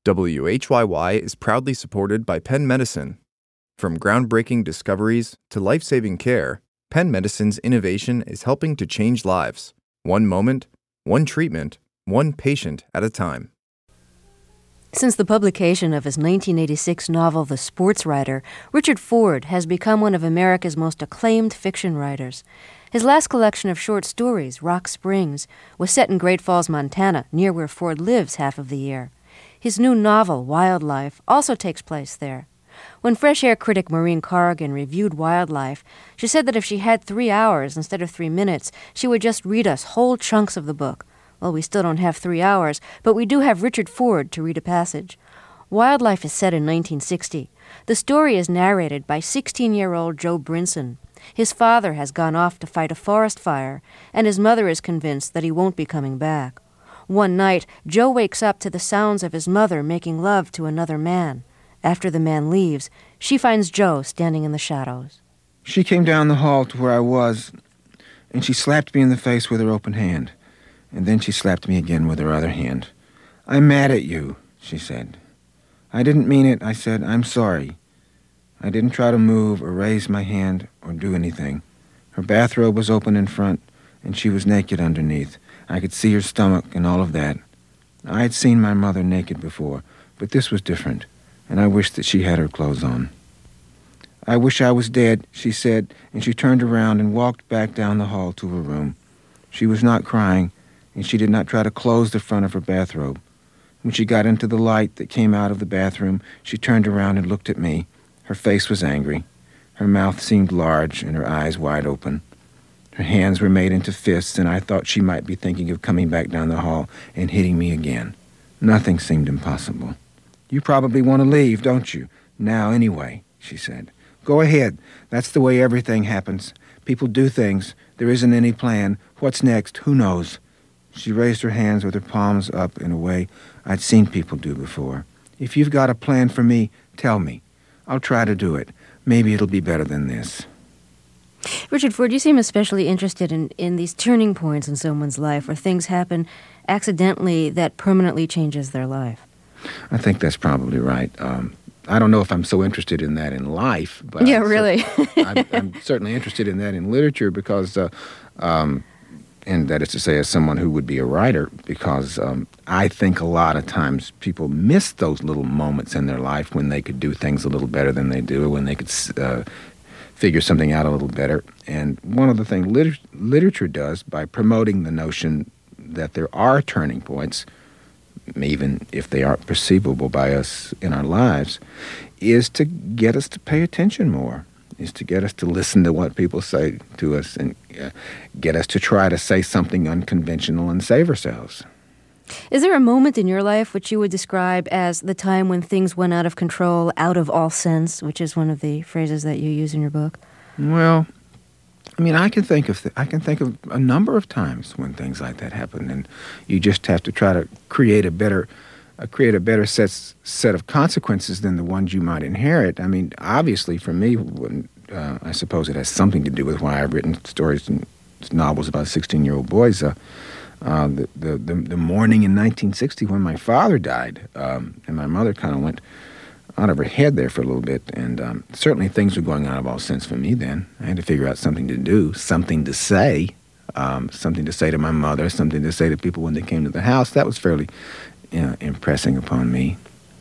WHYY is proudly supported by Penn Medicine. From groundbreaking discoveries to life-saving care, Penn Medicine's innovation is helping to change lives. One moment, one treatment, one patient at a time. Since the publication of his 1986 novel, The Sports Writer, Richard Ford has become one of America's most acclaimed fiction writers. His last collection of short stories, Rock Springs, was set in Great Falls, Montana, near where Ford lives half of the year. His new novel, Wildlife, also takes place there. When Fresh Air critic Maureen Corrigan reviewed Wildlife, she said that if she had 3 hours instead of 3 minutes, she would just read us whole chunks of the book. Well, we still don't have 3 hours, but we do have Richard Ford to read a passage. Wildlife is set in 1960. The story is narrated by 16-year-old Joe Brinson. His father has gone off to fight a forest fire, and his mother is convinced that he won't be coming back. One night, Joe wakes up to the sounds of his mother making love to another man. After the man leaves, she finds Joe standing in the shadows. She came down the hall to where I was, and she slapped me in the face with her open hand. And then she slapped me again with her other hand. "I'm mad at you," she said. "I didn't mean it," I said. "I'm sorry." I didn't try to move or raise my hand or do anything. Her bathrobe was open in front, and she was naked underneath. I could see her stomach and all of that. I had seen my mother naked before, but this was different, and I wished that she had her clothes on. "I wish I was dead," she said, and she turned around and walked back down the hall to her room. She was not crying, and she did not try to close the front of her bathrobe. When she got into the light that came out of the bathroom, she turned around and looked at me. Her face was angry. Her mouth seemed large and her eyes wide open. Her hands were made into fists, and I thought she might be thinking of coming back down the hall and hitting me again. Nothing seemed impossible. "You probably want to leave, don't you? Now, anyway," she said. "Go ahead. That's the way everything happens. People do things. There isn't any plan. What's next? Who knows?" She raised her hands with her palms up in a way I'd seen people do before. "If you've got a plan for me, tell me. I'll try to do it. Maybe it'll be better than this." Richard Ford, you seem especially interested in these turning points in someone's life where things happen accidentally that permanently changes their life. I think that's probably right. I don't know if I'm so interested in that in life, but yeah, really. I'm certainly interested in that in literature because, and that is to say, as someone who would be a writer, because I think a lot of times people miss those little moments in their life when they could do things a little better than they do, when they could figure something out a little better. And one of the things literature does by promoting the notion that there are turning points, even if they aren't perceivable by us in our lives, is to get us to pay attention more, is to get us to listen to what people say to us and get us to try to say something unconventional and save ourselves. Is there a moment in your life which you would describe as the time when things went out of control, out of all sense, which is one of the phrases that you use in your book? Well, I mean, I can think of a number of times when things like that happen, and you just have to try to create a better set of consequences than the ones you might inherit. I mean, obviously, for me, I suppose it has something to do with why I've written stories and novels about 16-year-old boys. The morning in 1960 when my father died, and my mother kind of went out of her head there for a little bit, and certainly things were going out of all sense for me then. I had to figure out something to do, something to say to my mother, something to say to people when they came to the house. That was fairly impressing upon me.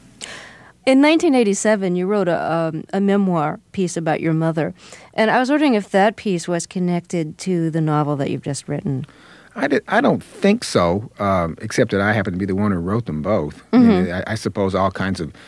In 1987, you wrote a memoir piece about your mother, and I was wondering if that piece was connected to the novel that you've just written. I don't think so, except that I happen to be the one who wrote them both. Mm-hmm. I suppose all kinds of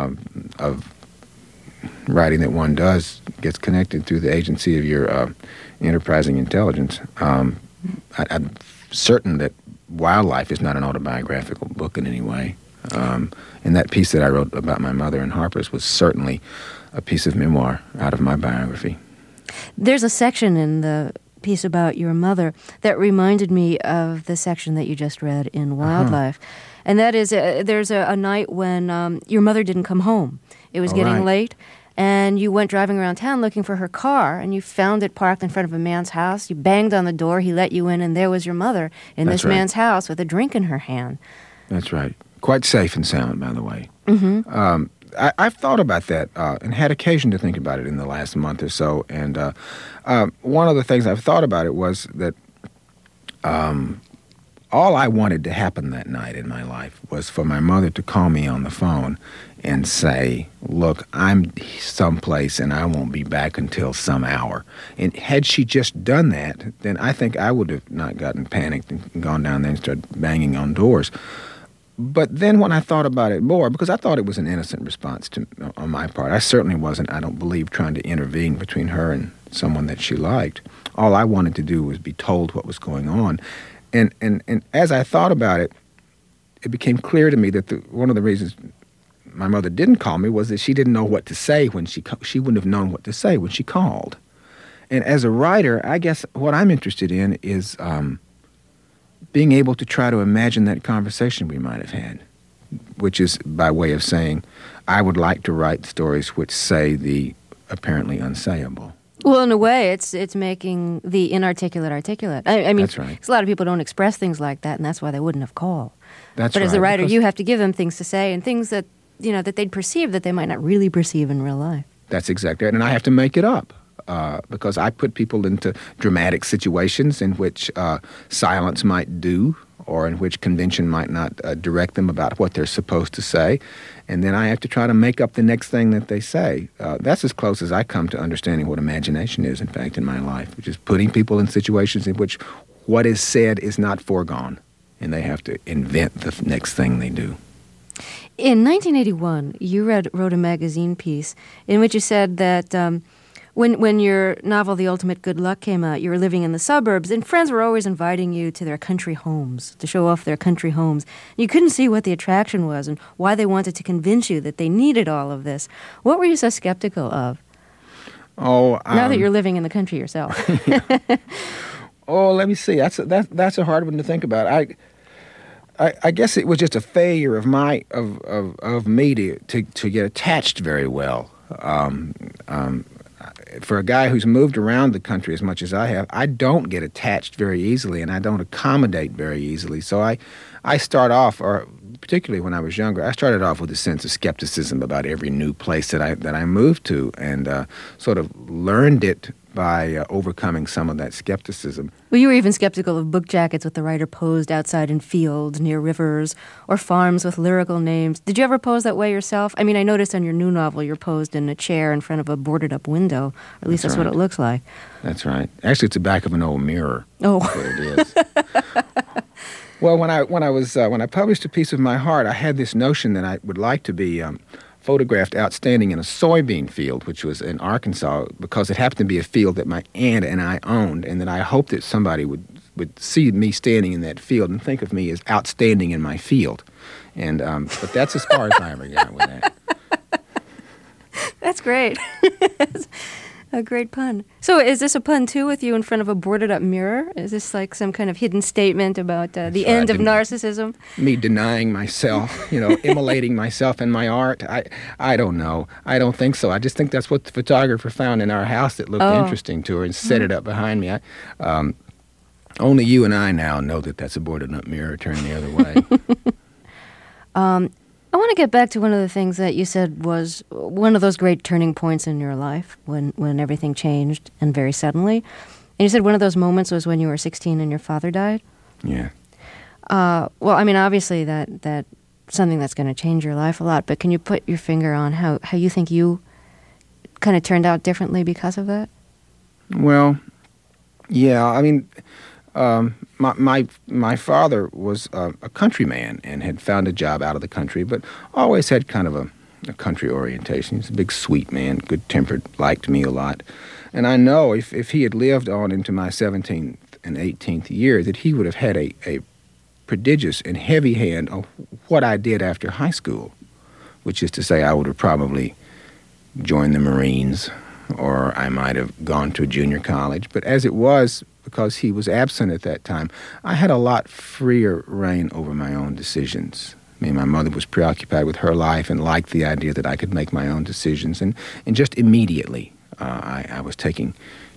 writing that one does gets connected through the agency of your enterprising intelligence. I'm certain that Wildlife is not an autobiographical book in any way. And that piece that I wrote about my mother in Harper's was certainly a piece of memoir out of my biography. There's a section in the piece about your mother that reminded me of the section that you just read in Wildlife. Uh-huh. And that is, there's a night when your mother didn't come home. It was getting late, and you went driving around town looking for her car, and you found it parked in front of a man's house. You banged on the door, he let you in, and there was your mother in this man's house with a drink in her hand. That's right. Quite safe and sound, by the way. Mm-hmm. I've thought about that and had occasion to think about it in the last month or so. And one of the things I've thought about it was that all I wanted to happen that night in my life was for my mother to call me on the phone and say, look, I'm someplace and I won't be back until some hour. And had she just done that, then I think I would have not gotten panicked and gone down there and started banging on doors. But then when I thought about it more, because I thought it was an innocent response on my part, I certainly wasn't, I don't believe, trying to intervene between her and someone that she liked. All I wanted to do was be told what was going on. And as I thought about it, it became clear to me that one of the reasons my mother didn't call me was that she didn't know what to say when she wouldn't have known what to say when she called. And as a writer, I guess what I'm interested in is being able to try to imagine that conversation we might have had, which is by way of saying, I would like to write stories which say the apparently unsayable. Well, in a way, it's making the inarticulate articulate. I mean, that's right. 'Cause a lot of people don't express things like that, and that's why they wouldn't have called. That's but right. As a writer, you have to give them things to say and things that that they'd perceive that they might not really perceive in real life. That's exactly it, and I have to make it up because I put people into dramatic situations in which silence might do, or in which convention might not direct them about what they're supposed to say. And then I have to try to make up the next thing that they say. That's as close as I come to understanding what imagination is, in fact, in my life, which is putting people in situations in which what is said is not foregone, and they have to invent the next thing they do. In 1981, you wrote a magazine piece in which you said that when your novel The Ultimate Good Luck came out, you were living in the suburbs, and friends were always inviting you to their country homes, to show off their country homes. You couldn't see what the attraction was and why they wanted to convince you that they needed all of this. What were you so skeptical of? Oh, now that you're living in the country yourself. Oh, let me see. That's a hard one to think about. I guess it was just a failure of me to get attached very well. For a guy who's moved around the country as much as I have, I don't get attached very easily, and I don't accommodate very easily. So I start off, or particularly when I was younger, I started off with a sense of skepticism about every new place that I moved to, and sort of learned it by overcoming some of that skepticism. Well, you were even skeptical of book jackets with the writer posed outside in fields near rivers or farms with lyrical names. Did you ever pose that way yourself? I mean, I noticed on your new novel you're posed in a chair in front of a boarded-up window, or at least that's right. what it looks like. That's right. Actually, it's the back of an old mirror. Oh. That's what it is. Well, when I published A Piece of My Heart, I had this notion that I would like to be photographed out standing in a soybean field, which was in Arkansas, because it happened to be a field that my aunt and I owned, and that I hoped that somebody would see me standing in that field and think of me as outstanding in my field. And but that's as far as I ever got with that. That's great. A great pun. So is this a pun, too, with you in front of a boarded-up mirror? Is this like some kind of hidden statement about the end of narcissism? Me denying myself, immolating myself in my art. I don't know. I don't think so. I just think that's what the photographer found in our house that looked interesting to her and set it up behind me. Only you and I now know that that's a boarded-up mirror turned the other way. I want to get back to one of the things that you said was one of those great turning points in your life when everything changed and very suddenly. And you said one of those moments was when you were 16 and your father died? Yeah. Well, I mean, obviously that's something that's going to change your life a lot, but can you put your finger on how you think you kind of turned out differently because of that? Well, yeah, I mean, my father was a countryman and had found a job out of the country, but always had kind of a country orientation. He's a big, sweet man, good-tempered, liked me a lot. And I know if he had lived on into my 17th and 18th year, that he would have had a prodigious and heavy hand on what I did after high school, which is to say I would have probably joined the Marines, or I might have gone to a junior college. But as it was, because he was absent at that time, I had a lot freer reign over my own decisions. I mean, my mother was preoccupied with her life and liked the idea that I could make my own decisions. And just immediately, I was taking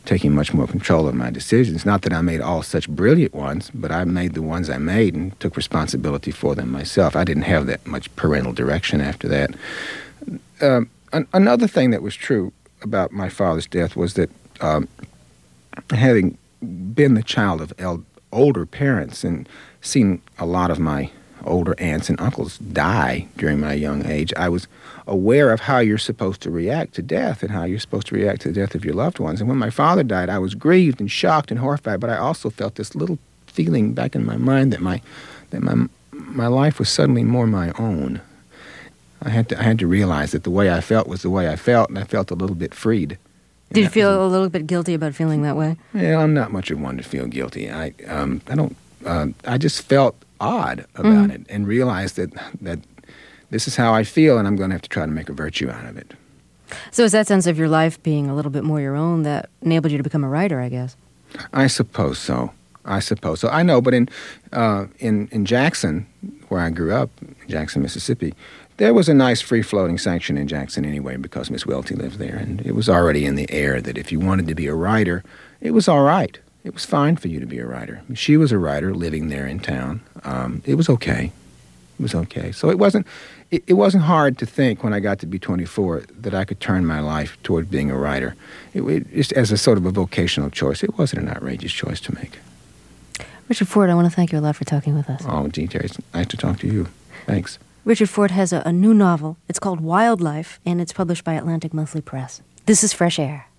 taking much more control of my decisions. Not that I made all such brilliant ones, but I made the ones I made and took responsibility for them myself. I didn't have that much parental direction after that. Another thing that was true about my father's death was that having been the child of older parents and seen a lot of my older aunts and uncles die during my young age, I was aware of how you're supposed to react to death and how you're supposed to react to the death of your loved ones. And when my father died, I was grieved and shocked and horrified, but I also felt this little feeling back in my mind that my life was suddenly more my own. I had to realize that the way I felt was the way I felt, and I felt a little bit freed. Did you feel a little bit guilty about feeling that way? Yeah, I'm not much of one to feel guilty. I just felt odd about it and realized that this is how I feel, and I'm going to have to try to make a virtue out of it. So it's that sense of your life being a little bit more your own that enabled you to become a writer, I guess. I suppose so. I know, but in Jackson, where I grew up, Jackson, Mississippi, there was a nice free-floating section in Jackson anyway because Miss Welty lived there, and it was already in the air that if you wanted to be a writer, it was all right. It was fine for you to be a writer. She was a writer living there in town. It was okay. It was okay. So it wasn't hard to think when I got to be 24 that I could turn my life toward being a writer. It just as a sort of a vocational choice. It wasn't an outrageous choice to make. Richard Ford, I want to thank you a lot for talking with us. Oh, gee, Terry, it's nice to talk to you. Thanks. Richard Ford has a new novel. It's called Wildlife, and it's published by Atlantic Monthly Press. This is Fresh Air.